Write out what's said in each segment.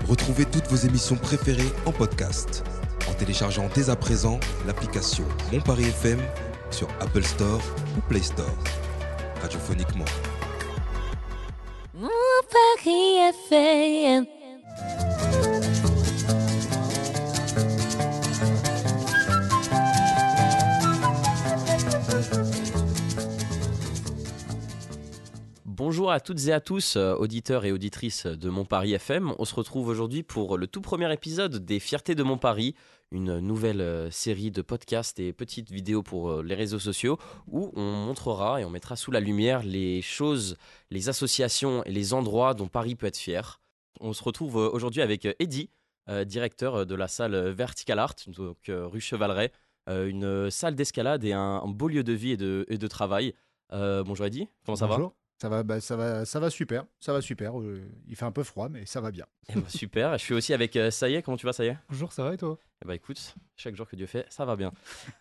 Retrouvez toutes vos émissions préférées en podcast en téléchargeant dès à présent l'application Mon Paris FM sur Apple Store ou Play Store. Radiophoniquement. Mon Paris FM. Bonjour à toutes et à tous, auditeurs et auditrices de Mon Paris FM. On se retrouve aujourd'hui pour le tout premier épisode des Fiertés de Mon Paris, une nouvelle série de podcasts et petites vidéos pour les réseaux sociaux où on montrera et on mettra sous la lumière les choses, les associations et les endroits dont Paris peut être fier. On se retrouve aujourd'hui avec Eddy, directeur de la salle Vertical Art, donc rue Chevaleret, une salle d'escalade et un beau lieu de vie et de travail. Bonjour Eddy, comment ça va ? Bonjour. Ça va super. Il fait un peu froid, mais ça va bien. Eh ben, super, je suis aussi avec Saïe. Comment tu vas, Saïe ? Bonjour, ça va et toi ? Eh ben, écoute, chaque jour que Dieu fait, ça va bien.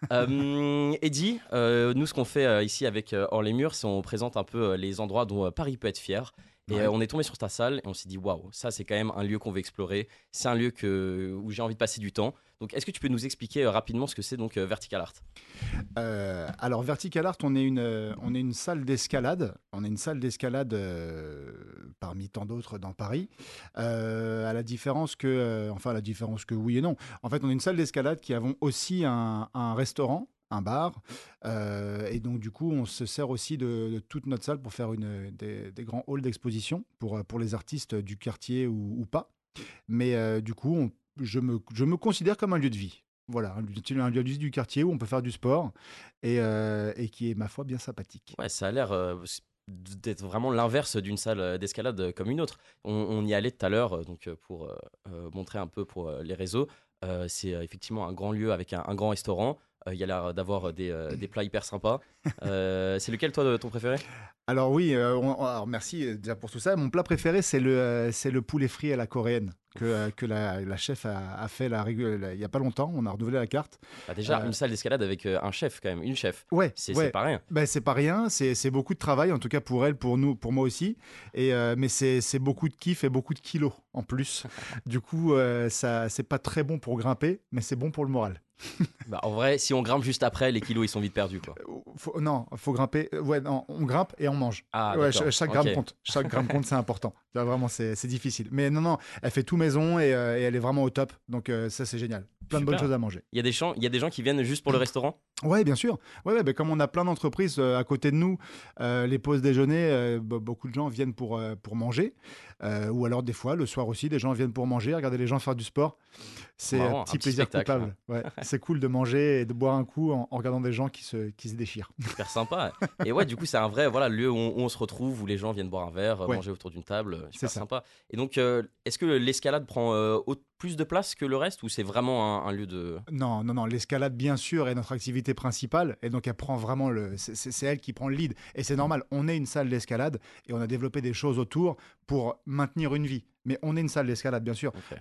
Eddy, nous ce qu'on fait ici avec Hors les Murs, c'est on présente un peu les endroits dont Paris peut être fier. Et Ouais. on est tombé sur ta salle et on s'est dit waouh, ça c'est quand même un lieu qu'on veut explorer. C'est un lieu où j'ai envie de passer du temps. Donc est-ce que tu peux nous expliquer rapidement ce que c'est donc Vertical Art ? Alors Vertical Art, on est une salle d'escalade. On est une salle d'escalade parmi tant d'autres dans Paris. À la différence que oui et non. En fait, on est une salle d'escalade qui avons aussi un restaurant, un bar, et donc du coup on se sert aussi de toute notre salle pour faire des grands halls d'exposition pour les artistes du quartier ou pas. Mais du coup je me considère comme un lieu de vie. Voilà, un lieu de vie du quartier où on peut faire du sport et qui est, ma foi, bien sympathique. Ouais, ça a l'air d'être vraiment l'inverse d'une salle d'escalade comme une autre. On y allait tout à l'heure donc pour montrer un peu pour les réseaux. C'est effectivement un grand lieu avec un grand restaurant. Il y a l'air d'avoir des plats hyper sympas. C'est lequel, toi, ton préféré ? Alors oui, alors merci déjà pour tout ça. Mon plat préféré, c'est le poulet frit à la coréenne que la chef a fait il n'y a pas longtemps. On a renouvelé la carte. Bah déjà, une salle d'escalade avec un chef, quand même, une chef. Ouais, C'est pas rien. Ben, c'est pas rien, c'est beaucoup de travail, en tout cas pour elle, pour nous, pour moi aussi. Mais c'est beaucoup de kiff et beaucoup de kilos en plus. Du coup, ça, c'est pas très bon pour grimper, mais c'est bon pour le moral. Bah, en vrai, si on grimpe juste après, les kilos, ils sont vite perdus, quoi. Non, faut grimper. Ouais, non, on grimpe et on mange. Ah, Ouais, d'accord. chaque Ok. gramme compte. Chaque gramme compte, c'est important. Là, vraiment, c'est difficile. Mais non, elle fait tout maison et elle est vraiment au top. Donc ça, c'est génial. Plein de bonnes Super. choses à manger. Il y a des gens qui viennent juste pour le restaurant ? Ouais, bien sûr. Ouais, ben, comme on a plein d'entreprises à côté de nous, les pauses déjeuner, beaucoup de gens viennent pour manger. Ou alors, des fois, le soir aussi, des gens viennent pour manger, regarder les gens faire du sport. C'est Marrant, un petit un petit plaisir spectacle. coupable. Ouais. C'est cool de manger et de boire un coup en regardant des gens qui se déchirent. Super sympa. Et ouais, du coup, c'est un vrai lieu où on se retrouve, où les gens viennent boire un verre, Ouais. manger autour d'une table. Super ça. sympa. Et donc, est-ce que l'escalade prend plus de place que le reste ou c'est vraiment un lieu de... Non, l'escalade, bien sûr, est notre activité principale. Et donc, elle prend vraiment c'est elle qui prend le lead. Et c'est normal, on est une salle d'escalade et on a développé des choses autour pour maintenir une vie. Mais on est une salle d'escalade, bien sûr. Ok.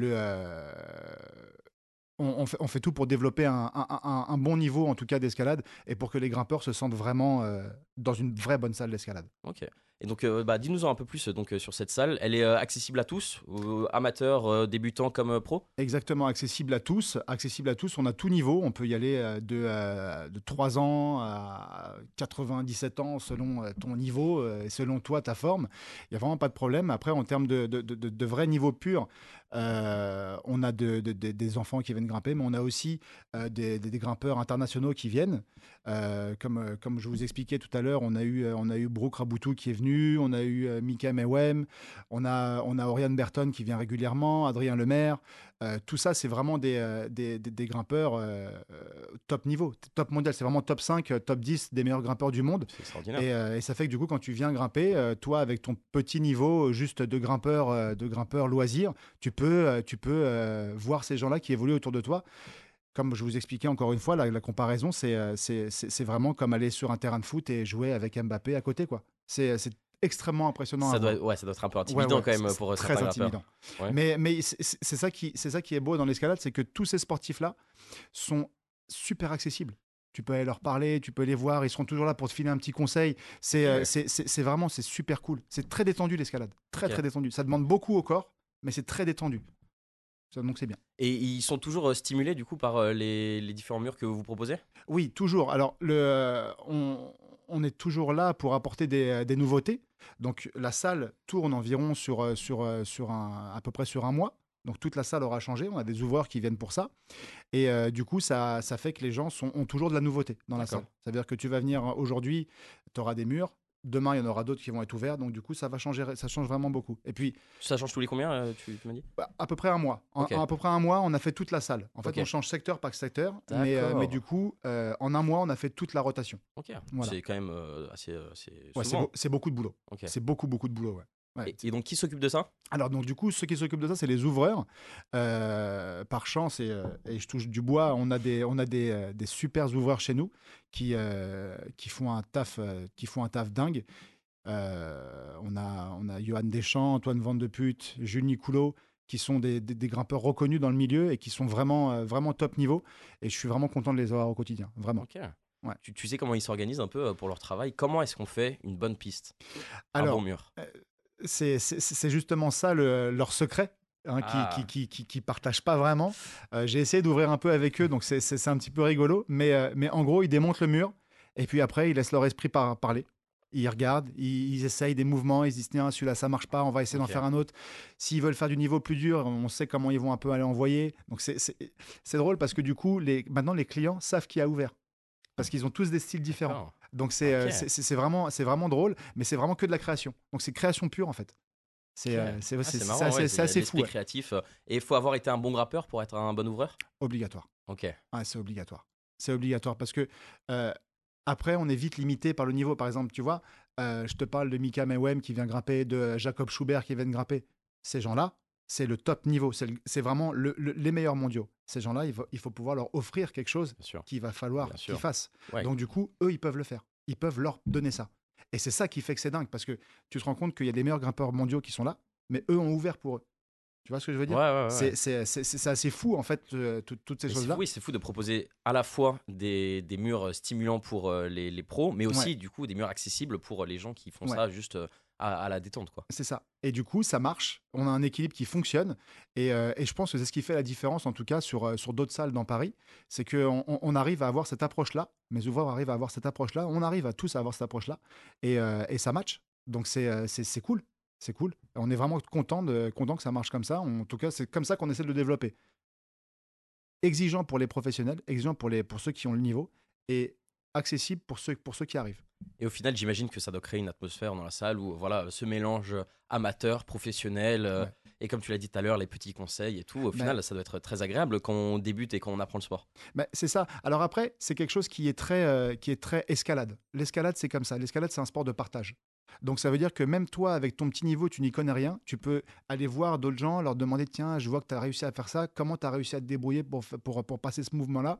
On fait tout pour développer un bon niveau, en tout cas, d'escalade et pour que les grimpeurs se sentent vraiment dans une vraie bonne salle d'escalade. Ok. Et donc, dis-nous-en un peu plus donc, sur cette salle. Elle est accessible à tous, amateurs, débutants comme pros ? Exactement, accessible à tous. On a tout niveau. On peut y aller de 3 ans à 97 ans selon ton niveau et selon toi, ta forme. Il n'y a vraiment pas de problème. Après, en termes de vrai niveau pur, on a des enfants qui viennent grimper, mais on a aussi des grimpeurs internationaux qui viennent. Comme je vous expliquais tout à l'heure, on a eu Brooke Raboutou qui est venu, on a eu Mika Mewem, on a Oriane Berton qui vient régulièrement, Adrien Lemaire. Tout ça, c'est vraiment des grimpeurs top niveau, top mondial. C'est vraiment top 5, top 10 des meilleurs grimpeurs du monde. C'est extraordinaire. Et ça fait que du coup, quand tu viens grimper, toi, avec ton petit niveau juste de grimpeur loisir, tu peux voir ces gens-là qui évoluent autour de toi. Comme je vous expliquais encore une fois, la comparaison, c'est vraiment comme aller sur un terrain de foot et jouer avec Mbappé à côté, quoi. C'est extrêmement impressionnant à voir. Ça doit être un peu intimidant quand même c'est pour très certains grimpeurs. intimidant. Ouais. Mais c'est ça qui est beau dans l'escalade, c'est que tous ces sportifs-là sont super accessibles. Tu peux aller leur parler, tu peux les voir, ils seront toujours là pour te filer un petit conseil. C'est Ouais. vraiment, c'est super cool. C'est très détendu l'escalade, très Ok. très détendu. Ça demande beaucoup au corps, mais c'est très détendu. Donc c'est bien. Et ils sont toujours stimulés du coup par les différents murs que vous proposez? Oui, toujours. Alors, on est toujours là pour apporter des nouveautés. Donc, la salle tourne environ à peu près sur un mois. Donc, toute la salle aura changé. On a des ouvreurs qui viennent pour ça. Et du coup, ça fait que les gens ont toujours de la nouveauté dans la D'accord. salle. Ça veut dire que tu vas venir aujourd'hui, tu auras des murs. Demain, il y en aura d'autres qui vont être ouverts. Donc, du coup, ça va changer, ça change vraiment beaucoup. Et puis, Ça change tous les combien, tu m'as dit? à peu près un mois. Ok. À peu près un mois, on a fait toute la salle. En fait, Ok. on change secteur par secteur. D'accord. Mais du coup, en un mois, on a fait toute la rotation. Ok. Voilà. C'est quand même assez Ouais, souvent. c'est beaucoup de boulot. Ok. C'est beaucoup de boulot, ouais. Ouais. Et donc qui s'occupe de ça? Alors, donc, du coup, ceux qui s'occupent de ça, c'est les ouvreurs. Par chance, et je touche du bois, on a des super ouvreurs chez nous qui font un taf dingue. On a Johan Deschamps, Antoine Van de Put, Jules Nicoulot, qui sont des grimpeurs reconnus dans le milieu et qui sont vraiment top niveau. Et je suis vraiment content de les avoir au quotidien, vraiment. Ok. Ouais. Tu sais comment ils s'organisent un peu pour leur travail? Comment est-ce qu'on fait une bonne piste? Un Alors, bon mur? c'est justement ça leur secret. Hein, Ah. qui partagent pas vraiment. J'ai essayé d'ouvrir un peu avec eux, donc c'est un petit peu rigolo. Mais en gros, ils démontent le mur et puis après, ils laissent leur esprit parler. Ils regardent, ils essayent des mouvements, ils se disent tiens, celui-là ça marche pas, on va essayer d'en Ok. faire un autre. S'ils veulent faire du niveau plus dur, on sait comment ils vont un peu aller envoyer. Donc c'est drôle parce que du coup, maintenant les clients savent qui a ouvert. Parce qu'ils ont tous des styles différents. D'accord. Donc Ok. c'est vraiment drôle, mais c'est vraiment que de la création. Donc c'est création pure en fait. C'est Ok. c'est Marrant, ouais, c'est assez fou. l'esprit Ouais. créatif. Et il faut avoir été un bon grappeur pour être un bon ouvreur? Obligatoire. Ok. Ouais, c'est obligatoire. C'est obligatoire parce que après, on est vite limité par le niveau. Par exemple, tu vois, je te parle de Mika Mewem qui vient grimper, de Jacob Schubert qui vient grimper. Ces gens-là, c'est le top niveau. C'est vraiment les meilleurs mondiaux. Ces gens-là, il faut pouvoir leur offrir quelque chose Bien sûr. qu'il va falloir Bien qu'ils sûr. fassent. Ouais. Donc, du coup, eux, ils peuvent le faire. Ils peuvent leur donner ça. Et c'est ça qui fait que c'est dingue parce que tu te rends compte qu'il y a des meilleurs grimpeurs mondiaux qui sont là, mais eux ont ouvert pour eux. Tu vois ce que je veux dire? Ouais. C'est assez fou, en fait, toutes ces Mais choses-là. c'est fou de proposer à la fois des murs stimulants pour les pros, mais aussi Ouais. du coup des murs accessibles pour les gens qui font Ouais. ça juste à la détente, quoi. C'est ça. Et du coup, ça marche. On a un équilibre qui fonctionne. Et je pense que c'est ce qui fait la différence, en tout cas, sur d'autres salles dans Paris. C'est qu'on arrive à avoir cette approche-là. Mes ouvreurs arrivent à avoir cette approche-là. On arrive à tous à avoir cette approche-là. Et ça match. Donc, c'est cool. C'est cool. On est vraiment content que ça marche comme ça. En tout cas, c'est comme ça qu'on essaie de le développer. Exigeant pour les professionnels, exigeant pour ceux qui ont le niveau, et accessible pour ceux qui arrivent. Et au final, j'imagine que ça doit créer une atmosphère dans la salle où voilà, ce mélange amateur, professionnel, Ouais. et comme tu l'as dit tout à l'heure, les petits conseils et tout, au Ben- final, ça doit être très agréable quand on débute et quand on apprend le sport. Mais c'est ça. Alors après, c'est quelque chose qui est très escalade. L'escalade, c'est comme ça. L'escalade, c'est un sport de partage. Donc ça veut dire que même toi, avec ton petit niveau, tu n'y connais rien. Tu peux aller voir d'autres gens, leur demander, tiens, je vois que tu as réussi à faire ça. Comment tu as réussi à te débrouiller pour passer ce mouvement-là?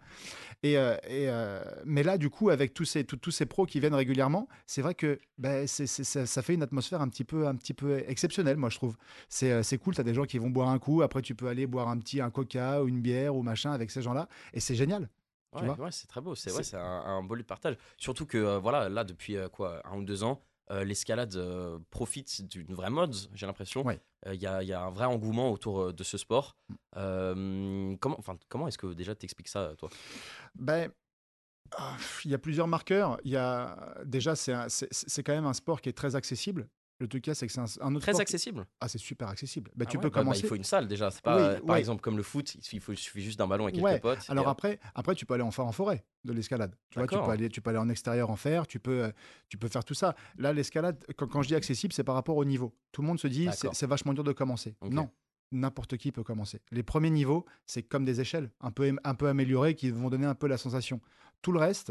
Mais là, du coup, avec tous ces pros qui viennent régulièrement, c'est vrai que ça fait une atmosphère un petit peu exceptionnelle, moi, je trouve. C'est cool, tu as des gens qui vont boire un coup, après tu peux aller boire un coca ou une bière ou machin avec ces gens-là, et c'est génial. Tu vois, C'est très beau, c'est C'est- un beau lieu de partage. Surtout que voilà, là, depuis quoi, 1 ou 2 ans, l'escalade profite d'une vraie mode, j'ai l'impression. Ouais. Il y a un vrai engouement autour de ce sport. Comment est-ce que déjà tu expliques ça, toi? Ben, il y a plusieurs marqueurs. Déjà, c'est quand même un sport qui est très accessible. Le truc, c'est que c'est un autre Très sport. accessible. C'est super accessible. Ah Tu ouais, peux bah, commencer. il faut une salle déjà. C'est pas, Oui, par ouais. exemple, comme le foot, il suffit juste d'un ballon et quelques Ouais. potes. Alors et hop. après, tu peux aller en faire en forêt de l'escalade. Tu vois, D'accord. tu peux aller en extérieur en faire, tu peux faire tout ça. Là, l'escalade, quand je dis accessible, c'est par rapport au niveau. Tout le monde se dit, D'accord. c'est vachement dur de commencer. Ok. Non, n'importe qui peut commencer. Les premiers niveaux, c'est comme des échelles, un peu améliorées, qui vont donner un peu la sensation. Tout le reste,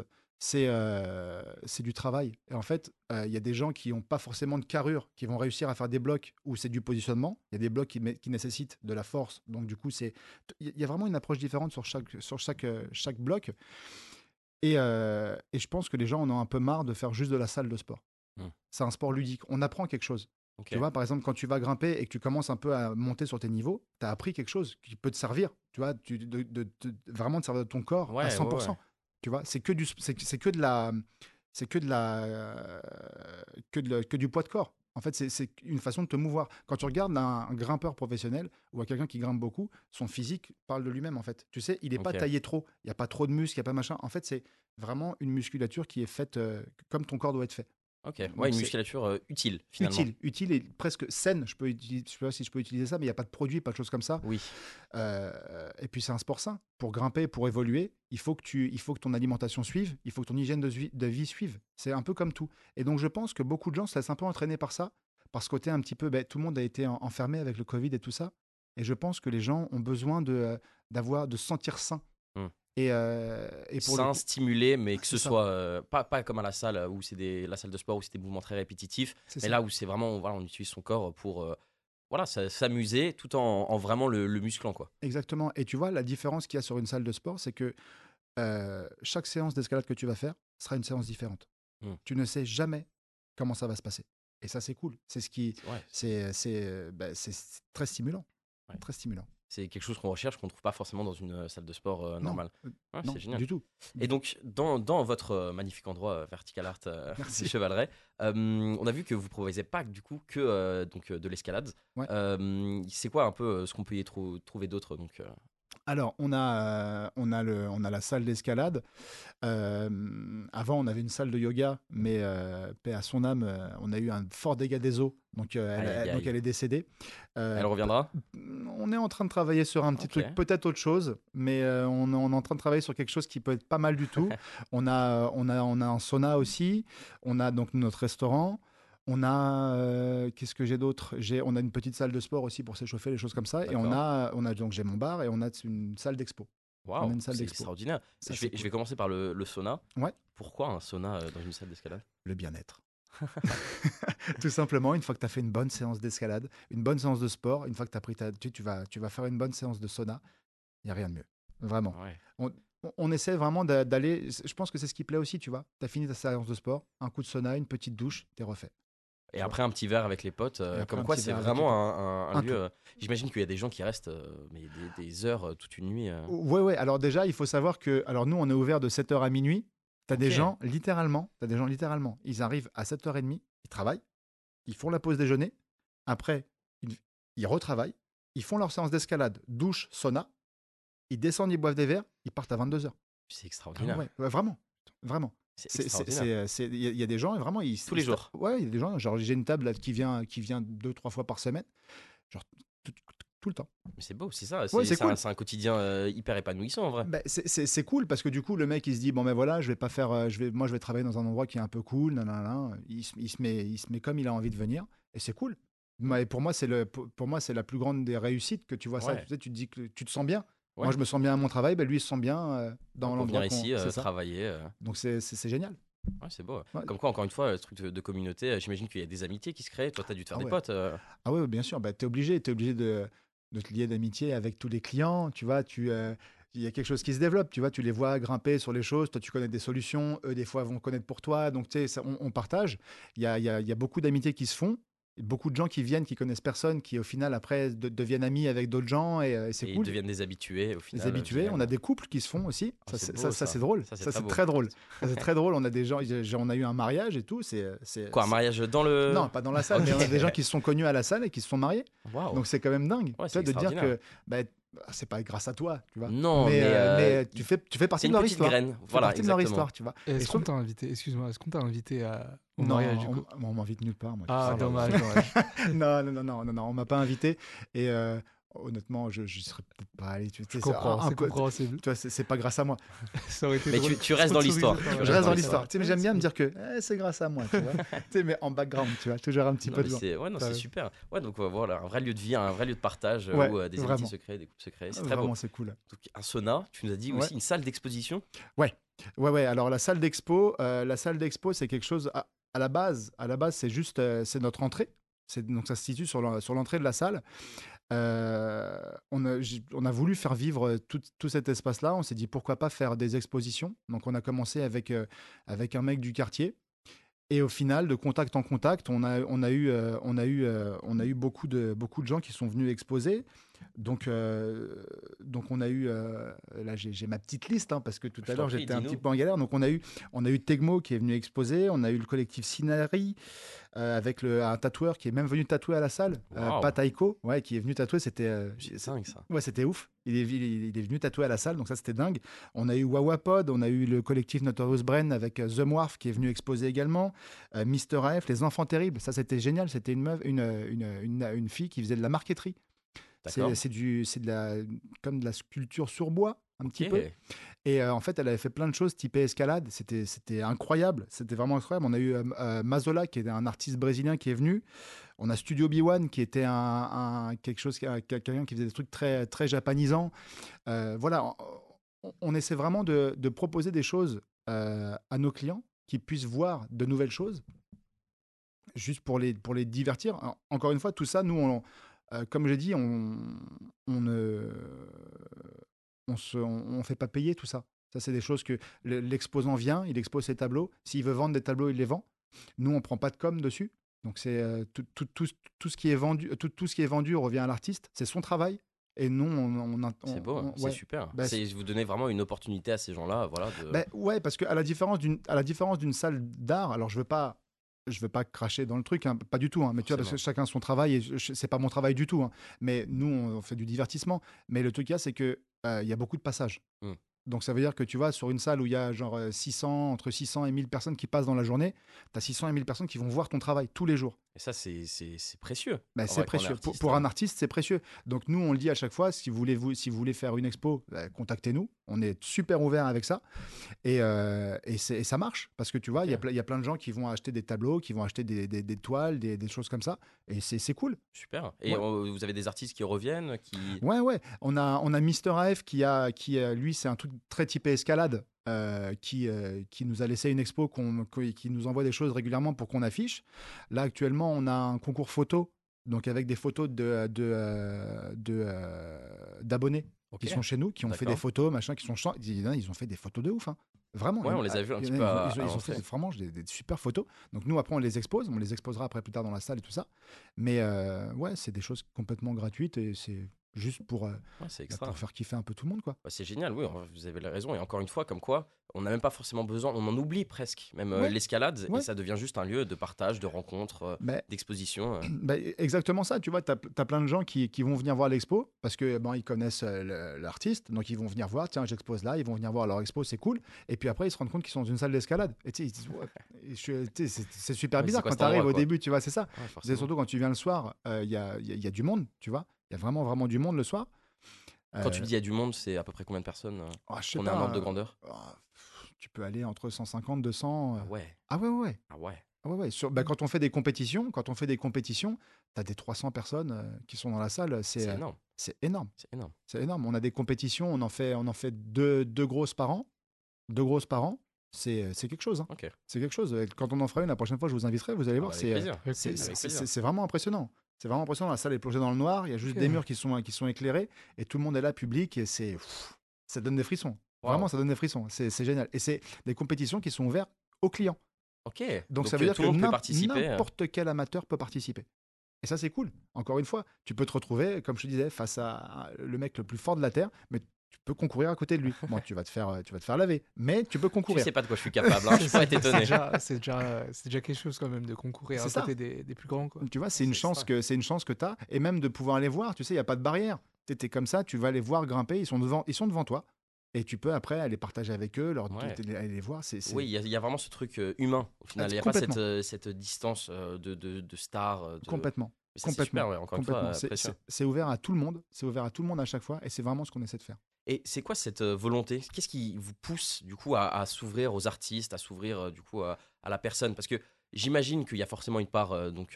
c'est du travail. Et en fait, il y a des gens qui n'ont pas forcément de carrure, qui vont réussir à faire des blocs où c'est du positionnement. Il y a des blocs qui nécessitent de la force. Donc, du coup, il y a vraiment une approche différente sur chaque bloc. Et je pense que les gens en ont un peu marre de faire juste de la salle de sport. Hmm. C'est un sport ludique. On apprend quelque chose. Ok. Tu vois, par exemple, quand tu vas grimper et que tu commences un peu à monter sur tes niveaux, tu as appris quelque chose qui peut te servir. Tu vois, vraiment te servir de ton corps à Ouais, 100%. ouais. Tu vois, c'est que du poids de corps. En fait, c'est une façon de te mouvoir. Quand tu regardes un grimpeur professionnel ou à quelqu'un qui grimpe beaucoup, son physique parle de lui-même, en fait. Tu sais, il n'est pas Ok. taillé trop. Il n'y a pas trop de muscles, il n'y a pas machin. En fait, c'est vraiment une musculature qui est faite comme ton corps doit être fait. Ok. Donc, Ouais, une c'est musculature utile finalement. utile et presque saine. Je sais pas si je peux utiliser ça, mais il n'y a pas de produits, pas de choses comme ça. Oui. Et puis, c'est un sport sain. Pour grimper, pour évoluer, il faut que ton alimentation suive, il faut que ton hygiène de vie suive. C'est un peu comme tout. Et donc, je pense que beaucoup de gens se laissent un peu entraîner par ça, par ce côté un petit peu, tout le monde a été enfermé avec le Covid et tout ça. Et je pense que les gens ont besoin de se sentir sain. Hmm. Et pour le Sain, coup, stimulé, mais que c'est ce ça. soit pas comme à la salle où la salle de sport où c'est des mouvements très répétitifs, C'est mais ça. là où c'est vraiment, voilà, on utilise son corps pour voilà, s'amuser tout en vraiment le musclant, quoi. Exactement. Et tu vois, la différence qu'il y a sur une salle de sport, c'est que chaque séance d'escalade que tu vas faire sera une séance différente. Hmm. Tu ne sais jamais comment ça va se passer. Et ça, c'est cool. C'est ce qui, Ouais, c'est très stimulant. Ouais. Très stimulant. c'est quelque chose qu'on recherche, qu'on trouve pas forcément dans une salle de sport Non, normale. Ouais, non, c'est génial. du tout. Et donc, dans votre magnifique endroit Vertical Art Merci. de Chevaleret, on a vu que vous ne proposez pas du coup que donc, de l'escalade. Ouais. C'est quoi un peu ce qu'on peut y trouver d'autre donc, Alors, on a la salle d'escalade. Avant, on avait une salle de yoga, mais paix à son âme, on a eu un fort dégât des eaux, donc, Aïe, aïe, donc aïe. elle est décédée. Elle reviendra? On est en train de travailler sur un petit Ok. truc, peut-être autre chose, mais on est en train de travailler sur quelque chose qui peut être pas mal du tout. On a un sauna aussi, on a donc notre restaurant. On a, qu'est-ce que j'ai d'autre? On a une petite salle de sport aussi pour s'échauffer, les choses comme ça. Et D'accord. donc j'ai mon bar et on a une salle d'expo. On a Waouh, une salle c'est d'expo. extraordinaire. Ça, Je c'est vais, je cool. vais commencer par le sauna. Ouais, Pourquoi un sauna dans une salle d'escalade? le bien-être. Tout simplement, une fois que tu as fait une bonne séance d'escalade, une bonne séance de sport, une fois que tu as pris tu vas faire une bonne séance de sauna, il n'y a rien de mieux. Vraiment. Ouais. On essaie vraiment d'aller. Je pense que c'est ce qui plaît aussi, tu vois. Tu as fini ta séance de sport, un coup de sauna, une petite douche, t'es refait. Et Tu vois. après un petit verre avec les potes, Et après, comme un quoi petit c'est verre avec vraiment les un Un lieu. tout. J'imagine qu'il y a des gens qui restent mais des heures, toute une nuit. Ouais, ouais. Alors déjà, il faut savoir que, alors nous, on est ouvert de 7h à minuit. Tu as des Ok. gens, littéralement, ils arrivent à 7h30, ils travaillent, ils font la pause déjeuner. Après, ils retravaillent, ils font leur séance d'escalade, douche, sauna, ils descendent, ils boivent des verres, ils partent à 22h. C'est Ah extraordinaire. ouais, ouais, vraiment, vraiment. C'est extraordinaire. Il y a des gens, et vraiment, Tous les jours. Ouais, il y a des gens, genre j'ai une table là, qui vient 2-3 fois par semaine, genre tout le temps. Mais c'est beau, c'est ça. Ouais, c'est cool. C'est un quotidien hyper épanouissant en vrai. Bah, c'est cool parce que du coup, le mec, il se dit, bon, ben voilà, je vais pas faire, moi, je vais travailler dans un endroit qui est un peu cool, nanana. Il se met comme il a envie de venir, et c'est cool. Et pour moi, c'est la plus grande des réussites que tu vois ça. Ouais. Tu sais, tu te dis que tu te sens bien. Ouais. Moi, je me sens bien à mon travail, ben lui, il se sent bien dans Pour l'endroit venir ici c'est ça. travailler. Donc, c'est génial. Ouais, c'est beau. Ouais. Comme quoi, encore une fois, ce truc de communauté, j'imagine qu'il y a des amitiés qui se créent. Toi, tu as dû te faire Ah des ouais. potes. Ah ouais, bien sûr. Bah, tu es obligé de te lier d'amitié avec tous les clients. Tu vois, il y a quelque chose qui se développe. Tu vois, tu les vois grimper sur les choses. Toi, tu connais des solutions. Eux, des fois, vont connaître pour toi. Donc, tu sais, on partage. Il y a beaucoup d'amitiés qui se font. Beaucoup de gens qui viennent, qui connaissent personne, qui au final, après, deviennent amis avec d'autres gens. Et c'est Et cool. ils deviennent des habitués au Les final. habitués. viennent. On a des couples qui se font aussi. Oh, c'est beau, Ça, ça. c'est drôle. Ça, c'est Ça, très c'est beau. très drôle. Ça, c'est très drôle. On a des gens, on a eu un mariage et tout. Quoi, un mariage dans le. Non, pas dans la salle, mais on a des gens qui se sont connus à la salle et qui se sont mariés. Waouh. Donc c'est quand même dingue, Ouais, tu vois, c'est de dire extraordinaire. que bah, c'est pas grâce à toi, tu vois. Non, mais, mais tu fais partie c'est de une leur petite histoire. graine. Tu fais Voilà, partie de leur exactement. histoire, tu vois. Est-ce Et qu'on sauf- t'a invité, excuse-moi, est-ce qu'on t'a invité au Non, mariage du coup? on m'invite nulle part, moi. tu Ah, sais. dommage, dommage. Non, on m'a pas invité. Et honnêtement, je serais peut-être pas allé. Tu sais, Je comprends, c'est tu compréhensible. vois, c'est pas grâce à moi. Ça aurait été Mais drôle. tu restes dans l'histoire. Sponsorisé par- Tu Je reste dans dans l'histoire. Tu sais, mais j'aime bien me Ouais, dire que c'est grâce à moi, tu vois. Tu sais, mais en background, tu vois, toujours un petit Non, peu mais de c'est ouais, non, T'as c'est raison. super. Ouais, donc voilà, un vrai lieu de vie, un vrai lieu de partage Ouais, où des vraiment. amitiés se créent, des couples se créent. C'est très beau. Vraiment, c'est cool. Donc, un sauna, tu nous as dit Ouais. aussi une salle d'exposition. Ouais. Alors la salle d'expo, c'est quelque chose à la base, c'est juste c'est notre entrée. Donc ça se situe sur l'entrée de la salle. On a voulu faire vivre tout cet espace-là. On s'est dit pourquoi pas faire des expositions. Donc on a commencé avec un mec du quartier. Et au final, de contact en contact, on a eu beaucoup de gens qui sont venus exposer. Donc on a eu, là j'ai ma petite liste, hein, parce que tout Je à t'en l'heure prie, j'étais un dis-nous. petit peu en galère. Donc on a eu Tegmo qui est venu exposer, on a eu le collectif Sinari avec un tatoueur qui est même venu tatouer à la salle, Waouh. Pat Aiko, ouais, qui est venu tatouer, C'est dingue ça. ouais, c'était ouf. Il est venu tatouer à la salle, donc ça c'était dingue. On a eu Wawapod, on a eu le collectif Notorious Brain avec The Morph qui est venu exposer également, Mister AF, Les Enfants Terribles, ça c'était génial, c'était une meuf, une fille qui faisait de la marqueterie. D'accord. C'est comme de la sculpture sur bois, un petit peu. Ok. Et en fait, elle avait fait plein de choses type escalade. C'était incroyable. C'était vraiment incroyable. On a eu Mazola, qui est un artiste brésilien qui est venu. On a Studio B1, qui était quelqu'un qui faisait des trucs très, très japanisants. Voilà, on essaie vraiment de proposer des choses à nos clients qui puissent voir de nouvelles choses, juste pour les divertir. Alors, encore une fois, tout ça, nous, comme j'ai dit, on ne on fait pas payer tout ça. Ça, c'est des choses que l'exposant vient, il expose ses tableaux. S'il veut vendre des tableaux, il les vend. Nous, on prend pas de com dessus. Donc, c'est tout ce qui est vendu, tout ce qui est vendu revient à l'artiste. C'est son travail. Et nous, C'est beau, hein, c'est ouais. super. Bah, Vous donnez vraiment une opportunité à ces gens-là, voilà. ouais, parce qu'à la différence d'une salle d'art, alors je veux pas cracher dans le truc, hein, pas du tout, hein, mais tu vois, parce que Forcément. chacun son travail, et c'est pas mon travail du tout, hein, mais nous, on fait du divertissement. Mais le truc, c'est que il y a beaucoup de passages. Hmm. Donc ça veut dire que tu vois, sur une salle où il y a genre entre 600 et 1000 personnes qui passent dans la journée, tu as 600 et 1000 personnes qui vont voir ton travail tous les jours. Et ça, c'est précieux. Ben, En c'est vrai, quand on est précieux. Pour, artiste, pour hein. un artiste, c'est précieux. Donc nous, on le dit à chaque fois, si vous voulez faire une expo, contactez-nous. On est super ouvert avec ça. Et ça marche. Parce que tu vois, Ok. il y a plein de gens qui vont acheter des tableaux, qui vont acheter des toiles, des choses comme ça. Et c'est cool. Super. Et Ouais. vous avez des artistes qui reviennent, qui. Ouais, ouais. On a Mister AF lui, c'est un truc très typé escalade, qui nous a laissé une expo, qui nous envoie des choses régulièrement pour qu'on affiche. Là, actuellement, on a un concours photo, donc avec des photos d'abonnés Ok. qui sont chez nous, qui ont fait des D'accord. photos, machin, qui sont chiants. Ils ont fait des photos de ouf, hein. Vraiment. Ouais, on les a vus un Il y petit en peu a, à ils ont fait l'entrée. vraiment des super photos. Donc nous, après, on les expose. On les exposera après plus tard dans la salle et tout ça. Mais ouais, c'est des choses complètement gratuites et c'est juste Ouais, c'est extra. pour faire kiffer un peu tout le monde, quoi. Bah, c'est génial, oui, vous avez raison. Et encore une fois, comme quoi, on n'a même pas forcément besoin, on en oublie presque, même Ouais, l'escalade, ouais. et ça devient juste un lieu de partage, de rencontre, Mais d'exposition. exactement ça, tu vois, t'as plein de gens qui vont venir voir l'expo parce que bon, ils connaissent l'artiste, donc ils vont venir voir, tiens, j'expose là, ils vont venir voir leur expo, c'est cool. Et puis après, ils se rendent compte qu'ils sont dans une salle d'escalade. Et tu sais, ils se disent, ouais, tu sais, c'est super Ouais, c'est bizarre quoi quand cet tu arrives endroit, au quoi. début, tu vois, c'est ça. Ouais, C'est forcément. surtout quand tu viens le soir, il y a du monde, tu vois. Il y a vraiment, vraiment du monde le soir. Quand tu Euh, dis il y a du monde, c'est à peu près combien de personnes je sais qu'on a un pas, ordre de grandeur? tu peux aller entre 150, 200. Ah ouais, Ah ouais, ouais, ouais. ah ouais. Ah ouais, ouais. Quand on fait des compétitions, tu as des 300 personnes qui sont dans la salle. C'est énorme, C'est énorme. c'est énorme. C'est énorme. On a des compétitions, on en fait deux grosses par an. Deux grosses par an. C'est quelque chose, hein. Ok. C'est quelque chose. Quand on en fera une, la prochaine fois, je vous inviterai. Vous allez Ah, voir. bah, avec plaisir. Avec C'est plaisir. Avec plaisir. c'est vraiment impressionnant. C'est vraiment impressionnant. La salle est plongée dans le noir. Il y a juste Ok. des murs qui sont éclairés. Et tout le monde est là, public. Et ça donne des frissons. Waouh. Vraiment, ça donne des frissons. C'est génial. Et c'est des compétitions qui sont ouvertes aux clients. Ok. Donc ça veut dire tout que le monde peut participer. n'importe quel amateur peut participer. Et ça, c'est cool. Encore une fois, tu peux te retrouver, comme je te disais, face à le mec le plus fort de la Terre, mais tu peux concourir à côté de lui. Bon, tu vas te faire laver, mais tu peux Je concourir. sais pas de quoi je suis capable, hein, je pourrais t'étonner. C'est déjà quelque chose quand même de concourir C'est à ça. côté des plus grands, quoi. Tu vois, c'est une chance que tu as, et même de pouvoir les voir. Tu sais, il y a pas de barrière. Tu es comme ça, tu vas les voir grimper, ils sont devant toi, et tu peux après aller partager avec eux, Ouais. aller les voir. Oui, il y a vraiment ce truc humain au final. Il n'y a pas complètement. cette distance de star. Complètement. Mais ça, c'est super, ouais, encore une fois, Complètement. précieux. C'est ouvert à tout le monde. C'est ouvert à tout le monde à chaque fois, et c'est vraiment ce qu'on essaie de faire. Et c'est quoi cette volonté? Qu'est-ce qui vous pousse du coup à s'ouvrir aux artistes, à s'ouvrir du coup à la personne? Parce que j'imagine qu'il y a forcément une part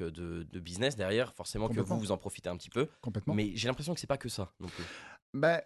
de business derrière, forcément que Complètement. vous en profitez un petit peu, Complètement. mais j'ai l'impression que c'est pas que ça non plus. Ben,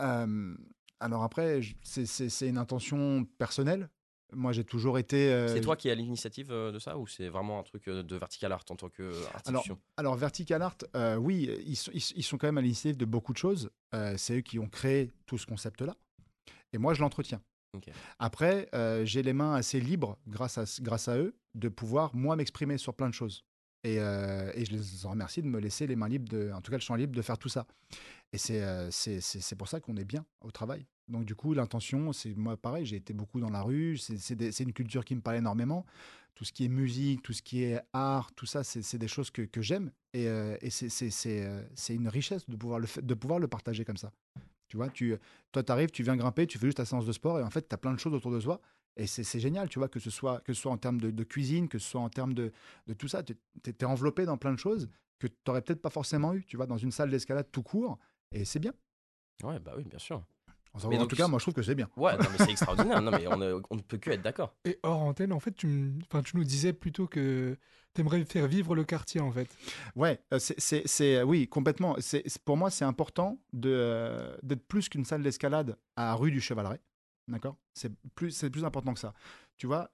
alors après, c'est une intention personnelle. Moi, j'ai toujours été. C'est toi qui es à l'initiative de ça ou c'est vraiment un truc de Vertical Art en tant qu'institution? Alors, Vertical Art, oui, ils sont quand même à l'initiative de beaucoup de choses. C'est eux qui ont créé tout ce concept-là. Et moi, je l'entretiens. Ok. Après, j'ai les mains assez libres, grâce à eux, de pouvoir, moi, m'exprimer sur plein de choses. Et je les en remercie de me laisser les mains libres, en tout cas le champ libre de faire tout ça. Et c'est pour ça qu'on est bien au travail. Donc du coup, l'intention, c'est moi pareil, j'ai été beaucoup dans la rue, c'est une culture qui me parle énormément. Tout ce qui est musique, tout ce qui est art, tout ça, c'est des choses que j'aime. Et c'est une richesse de pouvoir le partager comme ça. Tu vois, toi, tu arrives, tu viens grimper, tu fais juste ta séance de sport et en fait, tu as plein de choses autour de toi. Et c'est génial, tu vois, que ce soit en termes de cuisine, que ce soit en termes de tout ça. Tu es enveloppé dans plein de choses que tu n'aurais peut-être pas forcément eu, tu vois, dans une salle d'escalade tout court. Et c'est bien. Ouais, bah oui, bien sûr. En tout cas, moi, je trouve que c'est bien. Ouais, non, mais c'est extraordinaire. Non, mais on ne peut que être d'accord. Et hors antenne, en fait, tu nous disais plutôt que tu aimerais faire vivre le quartier, en fait. Ouais, oui, complètement. Pour moi, c'est important d'être plus qu'une salle d'escalade à rue du Chevaleret. D'accord? C'est plus important que ça. Tu vois,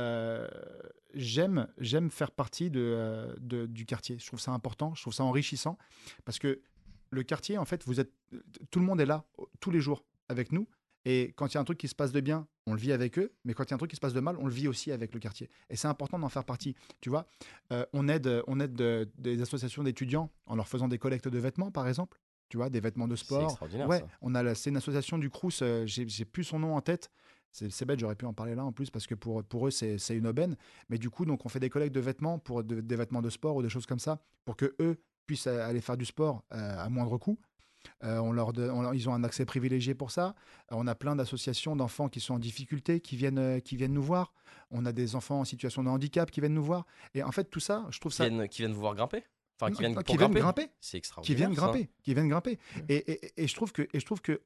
j'aime faire partie du quartier. Je trouve ça important, je trouve ça enrichissant parce que le quartier, en fait, tout le monde est là tous les jours avec nous. Et quand il y a un truc qui se passe de bien, on le vit avec eux. Mais quand il y a un truc qui se passe de mal, on le vit aussi avec le quartier. Et c'est important d'en faire partie. Tu vois, on aide des associations d'étudiants en leur faisant des collectes de vêtements, par exemple. Tu vois, des vêtements de C'est sport. extraordinaire, Ouais, ça. c'est une association du Crous. J'ai plus son nom en tête. C'est bête, j'aurais pu en parler là en plus parce que pour eux, c'est une aubaine. Mais du coup, donc, on fait des collectes de vêtements pour des vêtements de sport ou des choses comme ça pour que eux puissent aller faire du sport à moindre coût. Ils ont un accès privilégié pour ça. On a plein d'associations d'enfants qui sont en difficulté, qui viennent nous voir. On a des enfants en situation de handicap qui viennent nous voir. Et en fait, tout ça, je trouve ça... Qui viennent vous voir grimper? Enfin, qui viennent Non, pour grimper? C'est qui extraordinaire, viennent ça. grimper, qui viennent grimper. Et je trouve que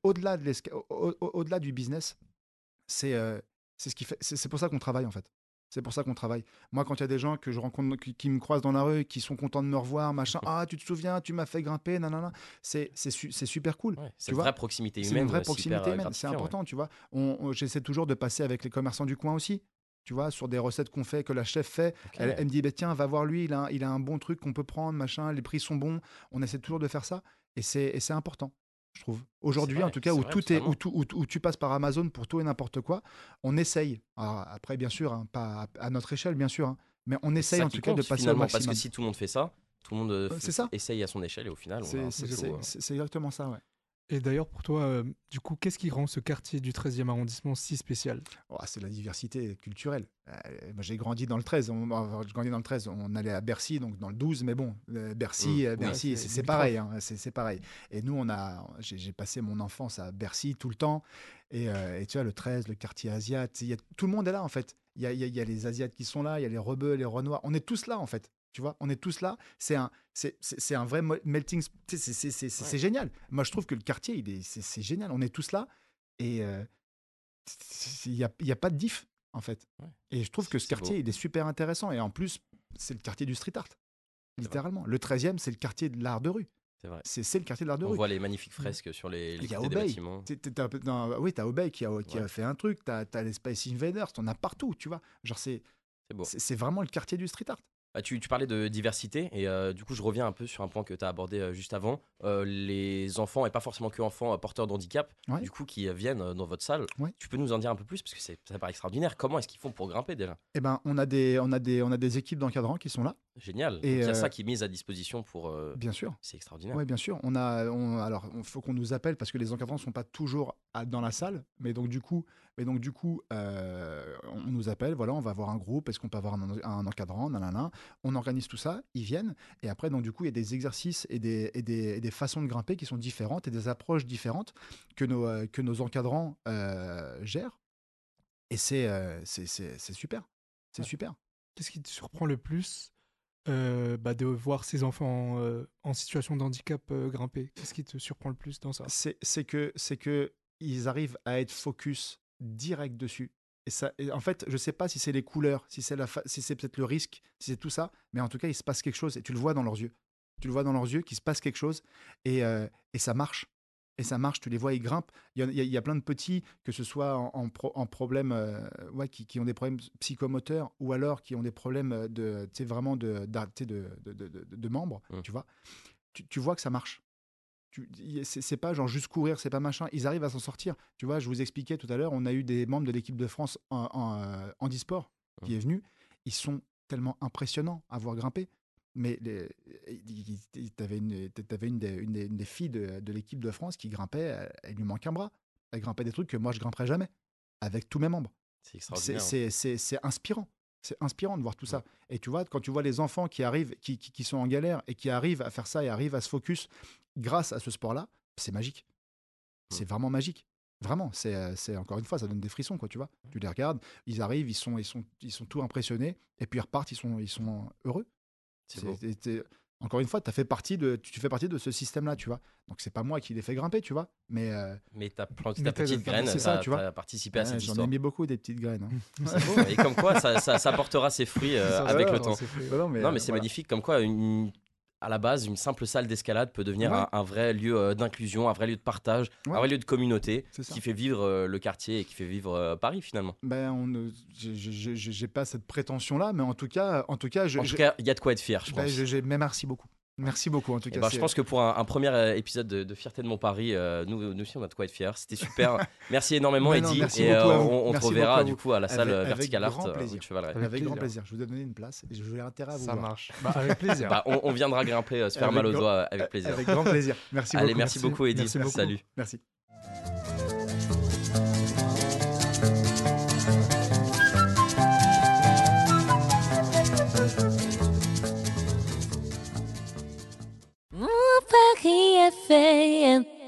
au-delà du business, c'est ce qui fait. C'est pour ça qu'on travaille en fait. C'est pour ça qu'on travaille. Moi, quand il y a des gens que je rencontre, qui me croisent dans la rue, qui sont contents de me revoir, machin, ah, tu te souviens, tu m'as fait grimper, nanana, c'est super cool. Ouais, Tu cette vois, vraie proximité c'est une humaine, vraie super proximité humaine, c'est gratifiant. Ouais. important, tu vois. J'essaie toujours de passer avec les commerçants du coin aussi. Tu vois, sur des recettes qu'on fait, que la chef fait, Ok. elle me dit, bah, tiens, va voir lui, il a un bon truc qu'on peut prendre, machin, les prix sont bons. On essaie toujours de faire ça, et c'est important, je trouve. Aujourd'hui, en tout cas, c'est où vrai, tout est, totalement. où tu passes par Amazon pour tout et n'importe quoi, on essaye. Alors, après, bien sûr, hein, pas à notre échelle, bien sûr, hein, mais on Mais c'est essaye ça en qui tout cas de compte passer au finalement, parce que maximum. si tout le monde fait ça, tout le monde C'est ça, essaye à son échelle et au final, on a un truc où, c'est exactement ça, ouais. Et d'ailleurs, pour toi, du coup, qu'est-ce qui rend ce quartier du 13e arrondissement si spécial? Oh, c'est la diversité culturelle. Moi, j'ai grandi dans le 13. Je grandis dans le 13. On allait à Bercy, donc dans le 12. Mais bon, Bercy, oui. Bercy, c'est c'est limitrophe. pareil, hein, c'est pareil. Et nous, j'ai passé mon enfance à Bercy tout le temps. Et tu vois, le 13, le quartier asiate, tout le monde est là, en fait. Il y a les Asiates qui sont là, il y a les Rebeux, les Renois. On est tous là, en fait. Tu vois, on est tous là. C'est un vrai melting. C'est Ouais. génial. Moi, je trouve que le quartier, c'est génial. On est tous là. Et il y a pas de diff, en fait. Ouais. Et je trouve que ce C'est beau, quartier, il est super intéressant. Et en plus, c'est le quartier du street art, c'est vrai. littéralement. Le 13e, c'est le quartier de l'art de rue. C'est vrai. C'est le quartier de l'art de On rue. voit les magnifiques fresques sur les Il y a côtés des Obey. bâtiments. Oui, t'as Obey qui Ouais. a fait un truc. T'as les Space Invaders. T'en as partout, tu vois. Genre, C'est beau. c'est vraiment le quartier du street art. Bah, tu parlais de diversité et du coup je reviens un peu sur un point que tu as abordé juste avant, les enfants et pas forcément que enfants porteurs de handicap Ouais. du coup qui viennent dans votre salle. Ouais. Tu peux nous en dire un peu plus parce que ça paraît extraordinaire. Comment est-ce qu'ils font pour grimper déjà? Eh ben, on a des équipes d'encadrants qui sont là. Génial. Donc Et il y a ça qui est mis à disposition pour... bien sûr. C'est extraordinaire. Oui, bien sûr. Alors, il faut qu'on nous appelle parce que les encadrants ne sont pas toujours dans la salle. Mais donc, du coup, on nous appelle. Voilà, on va avoir un groupe. Est-ce qu'on peut avoir un encadrant? Nanana. On organise tout ça. Ils viennent. Et après, donc, du coup, il y a des exercices et des façons de grimper qui sont différentes et des approches différentes que nos encadrants gèrent. Et c'est super. C'est Ouais. super. Qu'est-ce qui te surprend le plus de voir ces enfants en situation de handicap grimper? Qu'est-ce qui te surprend le plus dans ça? C'est que ils arrivent à être focus direct dessus. Et en fait, je sais pas si c'est les couleurs, si c'est peut-être le risque, si c'est tout ça, mais en tout cas, il se passe quelque chose et tu le vois dans leurs yeux. Tu le vois dans leurs yeux qu'il se passe quelque chose et ça marche. Et ça marche, tu les vois, ils grimpent. Il y a plein de petits, que ce soit en problème, qui ont des problèmes psychomoteurs ou alors qui ont des problèmes vraiment de membres, Mm. tu vois. Tu vois que ça marche. C'est pas genre juste courir, c'est pas machin. Ils arrivent à s'en sortir. Tu vois, je vous expliquais tout à l'heure, on a eu des membres de l'équipe de France en handisport qui Mm. est venu. Ils sont tellement impressionnants à voir grimper. Mais t'avais une des filles de l'équipe de France qui grimpait, elle lui manque un bras. Elle grimpait des trucs que moi je grimperais jamais, avec tous mes membres. C'est extraordinaire. C'est inspirant. C'est inspirant de voir tout ça. Et tu vois, quand tu vois les enfants qui arrivent, qui sont en galère et qui arrivent à faire ça et arrivent à se focus grâce à ce sport-là, c'est magique. C'est vraiment magique. Vraiment, c'est encore une fois, ça donne des frissons, quoi, tu vois. Tu les regardes, ils arrivent, ils sont tout impressionnés, et puis ils repartent, ils sont heureux. C'est beau. Encore une fois, tu fais partie de ce système-là, tu vois. Donc c'est pas moi qui les fait grimper, tu vois. Mais t'as planté Mais ta petite graine, c'est ça, tu vois. t'as participé à cette j'en histoire. ai mis beaucoup des petites graines. Hein. C'est beau. Et comme quoi, ça portera ses fruits avec le temps. Non, mais c'est voilà. magnifique. Comme quoi, à la base, une simple salle d'escalade peut devenir Ouais. un vrai lieu d'inclusion, un vrai lieu de partage, Ouais. un vrai lieu de communauté C'est ça. qui fait vivre le quartier et qui fait vivre Paris finalement. J'ai pas cette prétention-là, mais en tout cas, En tout cas, il y a de quoi être fier, je pense. mais merci beaucoup. Merci beaucoup, en tout Et cas. ben, je pense que pour un premier épisode de Fierté de mon Paris, nous aussi on a de quoi être fiers. C'était super. Merci énormément Mais non, Eddy. merci Et beaucoup à vous. on te Merci reverra beaucoup à du vous. coup à la salle Avec Vertical Art grand plaisir. où tu vas le Avec plaisir. grand plaisir. Je vous ai donné une place et j'ai intérêt à vous Ça voir. marche. Bah, avec plaisir. Bah, on viendra grimper, se faire Avec mal aux grand- doigts avec plaisir. Avec grand plaisir. Merci Allez, beaucoup. merci beaucoup Eddy. Merci beaucoup. Salut. Merci.